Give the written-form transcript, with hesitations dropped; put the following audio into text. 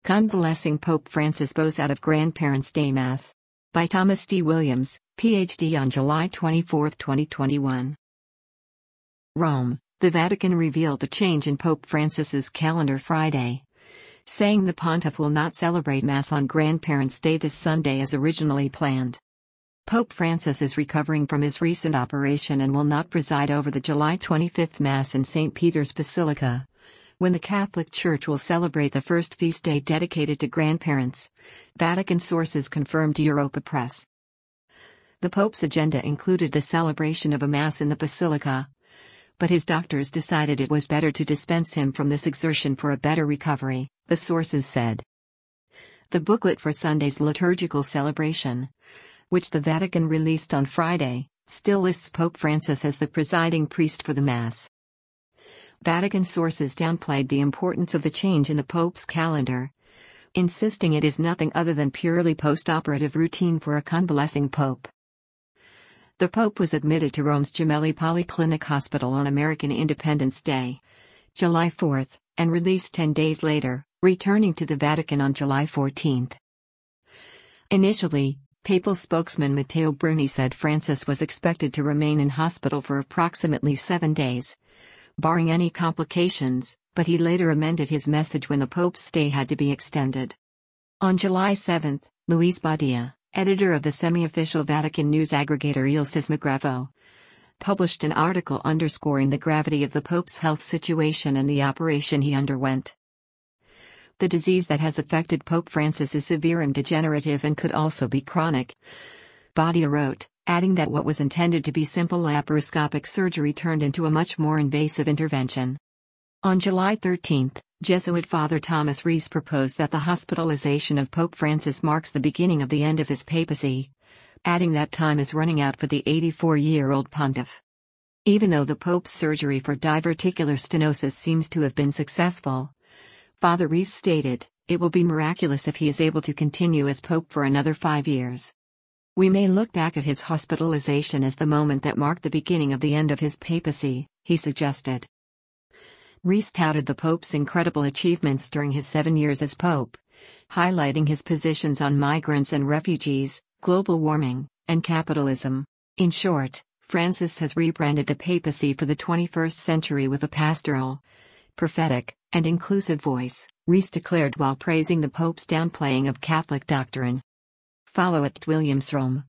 Convalescing Pope Francis bows out of Grandparents' Day Mass. By Thomas D. Williams, Ph.D. on July 24, 2021. Rome, the Vatican revealed a change in Pope Francis's calendar Friday, saying the pontiff will not celebrate Mass on Grandparents' Day this Sunday as originally planned. Pope Francis is recovering from his recent operation and will not preside over the July 25 Mass in St. Peter's Basilica, when the Catholic Church will celebrate the first feast day dedicated to grandparents, Vatican sources confirmed to Europa Press. The Pope's agenda included the celebration of a Mass in the Basilica, but his doctors decided it was better to dispense him from this exertion for a better recovery, the sources said. The booklet for Sunday's liturgical celebration, which the Vatican released on Friday, still lists Pope Francis as the presiding priest for the Mass. Vatican sources downplayed the importance of the change in the Pope's calendar, insisting it is nothing other than purely post-operative routine for a convalescing Pope. The Pope was admitted to Rome's Gemelli Polyclinic Hospital on American Independence Day, July 4, and released 10 days later, returning to the Vatican on July 14. Initially, papal spokesman Matteo Bruni said Francis was expected to remain in hospital for approximately 7 days, barring any complications, but he later amended his message when the Pope's stay had to be extended. On July 7, Luis Badia, editor of the semi-official Vatican news aggregator Il Sismografo, published an article underscoring the gravity of the Pope's health situation and the operation he underwent. The disease that has affected Pope Francis is severe and degenerative and could also be chronic, Badia wrote, adding that what was intended to be simple laparoscopic surgery turned into a much more invasive intervention. On July 13, Jesuit Father Thomas Rees proposed that the hospitalization of Pope Francis marks the beginning of the end of his papacy, adding that time is running out for the 84-year-old pontiff. Even though the Pope's surgery for diverticular stenosis seems to have been successful, Father Rees stated, it will be miraculous if he is able to continue as Pope for another 5 years. We may look back at his hospitalization as the moment that marked the beginning of the end of his papacy, he suggested. Rees touted the Pope's incredible achievements during his 7 years as Pope, highlighting his positions on migrants and refugees, global warming, and capitalism. In short, Francis has rebranded the papacy for the 21st century with a pastoral, prophetic, and inclusive voice, Rees declared while praising the Pope's downplaying of Catholic doctrine. Follow @Williams Rome.